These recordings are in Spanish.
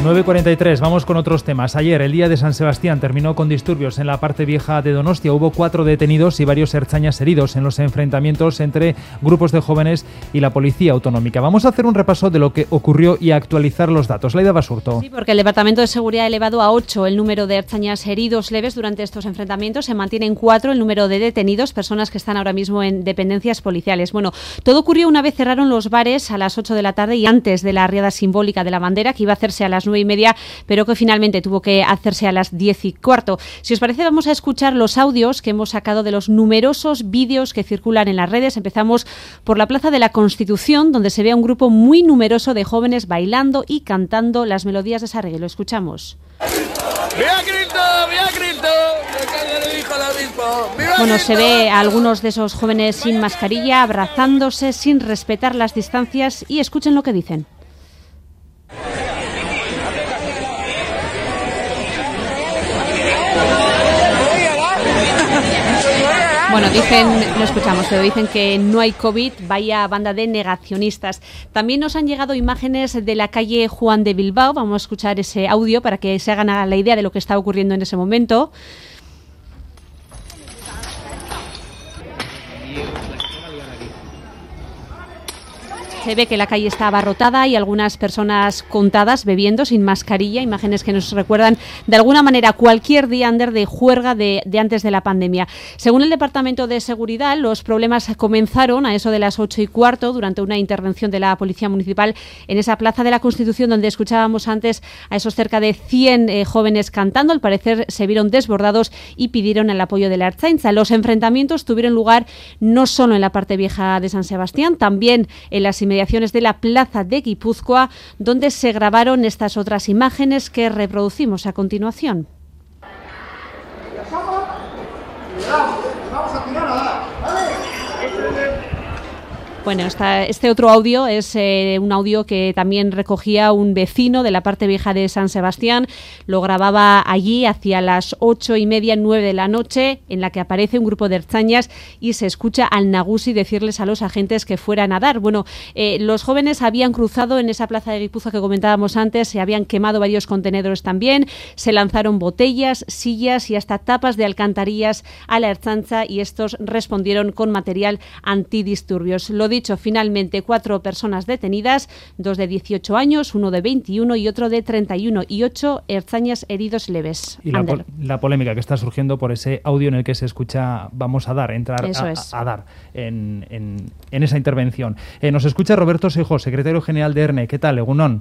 9:43, vamos con otros temas. Ayer, el día de San Sebastián, terminó con disturbios en la parte vieja de Donostia. Hubo 4 detenidos y varios ertzainas heridos en los enfrentamientos entre grupos de jóvenes y la policía autonómica. Vamos a hacer un repaso de lo que ocurrió y a actualizar los datos. Laida Basurto. Sí, porque el Departamento de Seguridad ha elevado a 8 el número de ertzainas heridos leves durante estos enfrentamientos. Se mantiene en 4 el número de detenidos, personas que están ahora mismo en dependencias policiales. Bueno, todo ocurrió una vez cerraron los bares a las 8 de la tarde y antes de la arriada simbólica de la bandera, que iba a hacerse a las 9:30, pero que finalmente tuvo que hacerse a las 10:15. Si os parece, vamos a escuchar los audios que hemos sacado de los numerosos vídeos que circulan en las redes. Empezamos por la Plaza de la Constitución, donde se ve a un grupo muy numeroso de jóvenes bailando y cantando las melodías de Sarregui. Lo escuchamos. ¡Viva Cristo! ¡Viva Cristo! Bueno, se ve a algunos de esos jóvenes sin mascarilla, abrazándose, sin respetar las distancias, y escuchen lo que dicen. Bueno, dicen, no escuchamos, pero dicen que no hay COVID, vaya banda de negacionistas. También nos han llegado imágenes de la calle Juan de Bilbao. Vamos a escuchar ese audio para que se hagan la idea de lo que está ocurriendo en ese momento. Se ve que la calle está abarrotada y algunas personas contadas bebiendo sin mascarilla, imágenes que nos recuerdan de alguna manera cualquier día under de juerga de antes de la pandemia. Según el Departamento de Seguridad, los problemas comenzaron a eso de las 8:15 durante una intervención de la Policía Municipal en esa Plaza de la Constitución donde escuchábamos antes a esos cerca de 100 jóvenes cantando. Al parecer se vieron desbordados y pidieron el apoyo de la Ertzaintza. Los enfrentamientos tuvieron lugar no solo en la parte vieja de San Sebastián, también en las inmediaciones de la Plaza de Guipúzcoa, donde se grabaron estas otras imágenes que reproducimos a continuación. Bueno, este otro audio es un audio que también recogía un vecino de la parte vieja de San Sebastián. Lo grababa allí hacia las 8:30, 9 de la noche, en la que aparece un grupo de ertzainas y se escucha al nagusi decirles a los agentes que fueran a dar. Bueno, los jóvenes habían cruzado en esa plaza de Guipúzcoa que comentábamos antes, se habían quemado varios contenedores también, se lanzaron botellas, sillas y hasta tapas de alcantarillas a la Ertzaintza y estos respondieron con material antidisturbios. Lo dicho, finalmente 4 personas detenidas, 2 de 18 años, 1 de 21 y otro de 31 y 8 ertzainas heridos leves. Y la polémica que está surgiendo por ese audio en el que se escucha vamos a dar, entrar a dar en esa intervención. Nos escucha Roberto Seijo, secretario general de ERNE. ¿Qué tal, Egunon?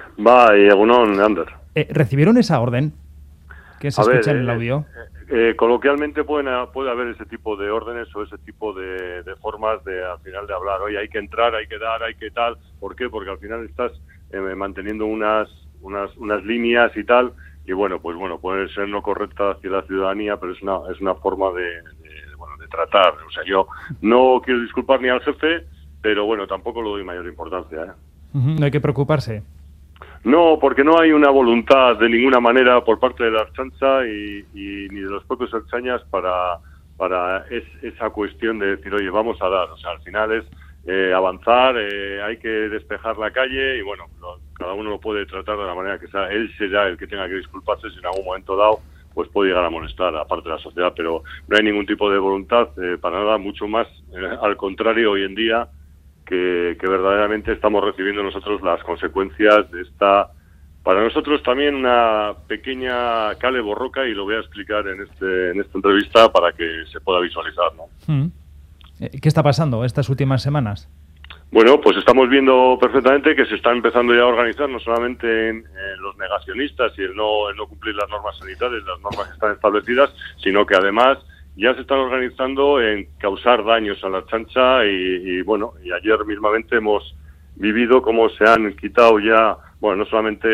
Egunon, Ander. ¿Recibieron esa orden que se escucha en el audio? Coloquialmente puede haber ese tipo de órdenes o ese tipo de formas de al final de hablar. Oye, hay que entrar, hay que dar, hay que tal. ¿Por qué? Porque al final estás manteniendo unas líneas y tal. Y bueno, puede ser no correcta hacia la ciudadanía, pero es una forma de tratar. O sea, yo no quiero disculpar ni al jefe, pero bueno, tampoco le doy mayor importancia. No hay que preocuparse. No, porque no hay una voluntad de ninguna manera por parte de la Ertzaintza y ni de los propios ertzainas para esa cuestión de decir, oye, vamos a dar. O sea, al final es avanzar, hay que despejar la calle y bueno, cada uno lo puede tratar de la manera que sea. Él será el que tenga que disculparse si en algún momento dado pues puede llegar a molestar a parte de la sociedad, pero no hay ningún tipo de voluntad para nada, mucho más al contrario hoy en día que verdaderamente estamos recibiendo nosotros las consecuencias de esta, para nosotros también una pequeña cale borroca, y lo voy a explicar en esta entrevista para que se pueda visualizar, ¿no? ¿Qué está pasando estas últimas semanas? Bueno, pues estamos viendo perfectamente que se está empezando ya a organizar, no solamente en los negacionistas y el no cumplir las normas sanitarias, las normas que están establecidas, sino que además ya se están organizando en causar daños a la Ertzaintza y ayer mismamente hemos vivido cómo se han quitado ya, no solamente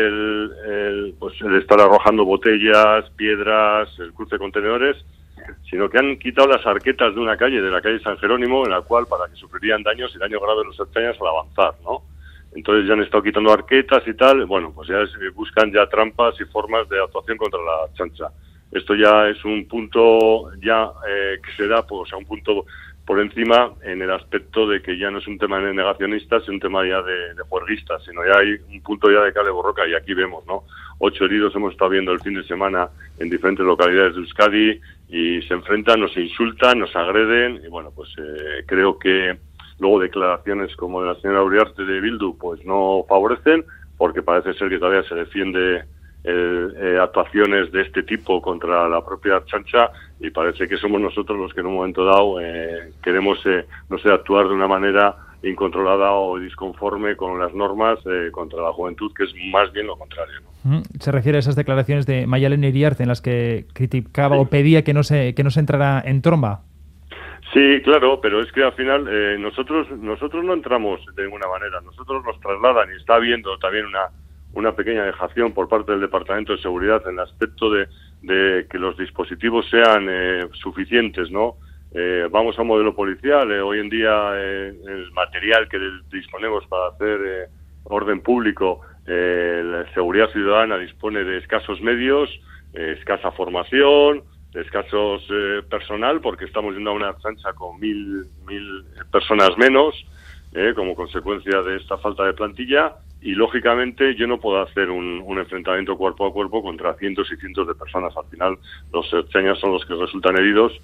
el estar arrojando botellas, piedras, el cruce de contenedores, sino que han quitado las arquetas de una calle, de la calle San Jerónimo, en la cual para que sufrirían daños y daño grave los ertzainas al avanzar, ¿no? Entonces ya han estado quitando arquetas y tal, pues ya buscan ya trampas y formas de actuación contra la Ertzaintza. Esto ya es un punto que se da, un punto por encima en el aspecto de que ya no es un tema de negacionistas, es un tema ya de juerguistas, sino ya hay un punto ya de cale borroca y aquí vemos, ¿no? 8 heridos hemos estado viendo el fin de semana en diferentes localidades de Euskadi y se enfrentan, nos insultan, nos agreden y bueno, pues creo que luego declaraciones como de la señora Uriarte de Bildu pues no favorecen, porque parece ser que todavía se defiende actuaciones de este tipo contra la propia Ertzaintza y parece que somos nosotros los que en un momento dado queremos, no sé, actuar de una manera incontrolada o disconforme con las normas contra la juventud, que es más bien lo contrario, ¿no? Se refiere a esas declaraciones de Mayalen Iriarte en las que criticaba o pedía que no se entrara en tromba. Sí, claro, pero es que al final nosotros no entramos de ninguna manera. Nosotros nos trasladan y está habiendo también una pequeña dejación por parte del Departamento de Seguridad en el aspecto de que los dispositivos sean suficientes, ¿no? Vamos a un modelo policial. Hoy en día el material que disponemos para hacer orden público, la seguridad ciudadana dispone de escasos medios, escasa formación, escasos personal, porque estamos yendo a una Ertzaintza con 1.000 personas menos como consecuencia de esta falta de plantilla. Y, lógicamente, yo no puedo hacer un enfrentamiento cuerpo a cuerpo contra cientos y cientos de personas. Al final, los ertzainas son los que resultan heridos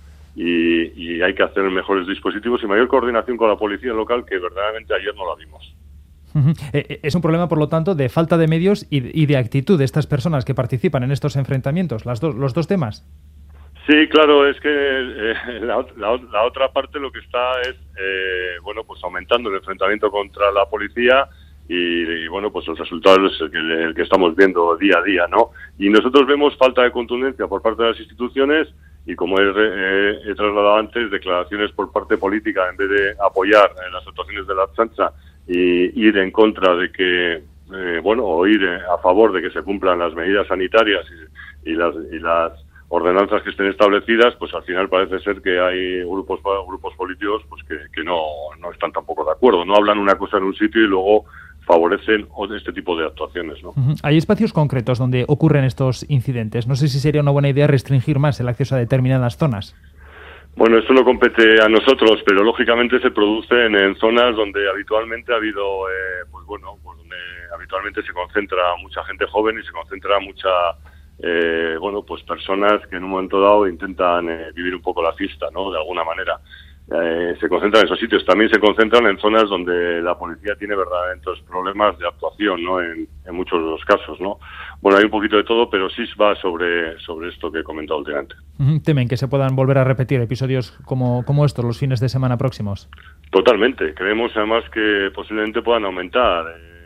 y hay que hacer mejores dispositivos y mayor coordinación con la policía local, que verdaderamente ayer no la vimos. Es un problema, por lo tanto, de falta de medios y de actitud de estas personas que participan en estos enfrentamientos, los dos temas. Sí, claro, es que la otra parte lo que está es, bueno, pues aumentando el enfrentamiento contra la policía. Y bueno, pues el resultado es el que estamos viendo día a día, ¿no? Y nosotros vemos falta de contundencia por parte de las instituciones y, como he trasladado antes, declaraciones por parte política en vez de apoyar las actuaciones de la Ertzaintza y ir en contra de que, o ir a favor de que se cumplan las medidas sanitarias y las ordenanzas que estén establecidas, pues al final parece ser que hay grupos políticos pues que no están tampoco de acuerdo, no hablan una cosa en un sitio y luego favorecen este tipo de actuaciones, ¿no? ¿Hay espacios concretos donde ocurren estos incidentes? No sé si sería una buena idea restringir más el acceso a determinadas zonas. Bueno, esto no compete a nosotros, pero lógicamente se producen en zonas donde habitualmente ha habido, donde habitualmente se concentra mucha gente joven y se concentra mucha, personas que en un momento dado intentan vivir un poco la fiesta, ¿no? De alguna manera. Se concentran en esos sitios. También se concentran en zonas donde la policía tiene verdaderos problemas de actuación, ¿no? En muchos de los casos, ¿no? Bueno, hay un poquito de todo, pero sí va sobre esto que he comentado últimamente. ¿Temen que se puedan volver a repetir episodios como estos los fines de semana próximos? Totalmente. Creemos además que posiblemente puedan aumentar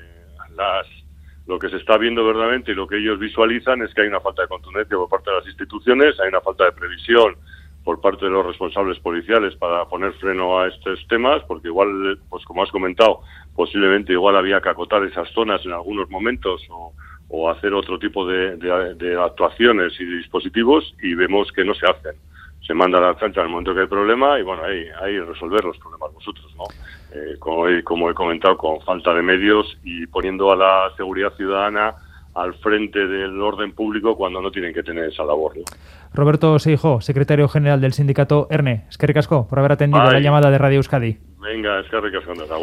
lo que se está viendo verdaderamente, y lo que ellos visualizan es que hay una falta de contundencia por parte de las instituciones, hay una falta de previsión por parte de los responsables policiales para poner freno a estos temas, porque igual, pues como has comentado, posiblemente igual había que acotar esas zonas en algunos momentos o hacer otro tipo de actuaciones y dispositivos, y vemos que no se hacen. Se manda a la Ertzaintza en el momento que hay problema y bueno, hay resolver los problemas vosotros, ¿no? Como he comentado, con falta de medios y poniendo a la seguridad ciudadana al frente del orden público cuando no tienen que tener esa labor, ¿no? Roberto Seijo, secretario general del sindicato ERNE. Eskerrik asko por haber atendido la llamada de Radio Euskadi. Venga, eskerrik asko.